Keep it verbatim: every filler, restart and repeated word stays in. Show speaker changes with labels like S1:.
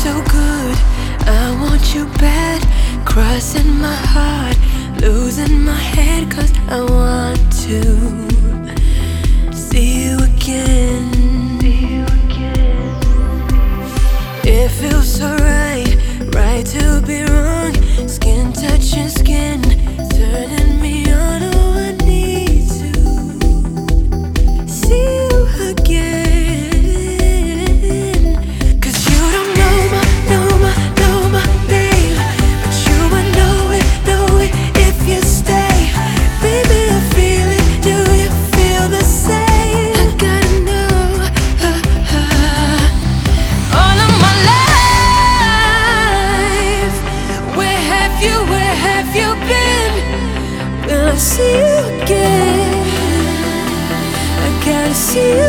S1: so good, I want you bad. Crossing my heart, losing my head, 'cause I want to see you again. It feels so right, right to be wrong. Skin touching skin, turning me on. Oh, I need to see you again. 'Cause you don't know my, know my, know my name, but you would know it, know it if you stay. Baby, I feel it, do you feel the same? I gotta know, uh, uh, all of my life. Where have you, where have you been? Will I see you again? I gotta see you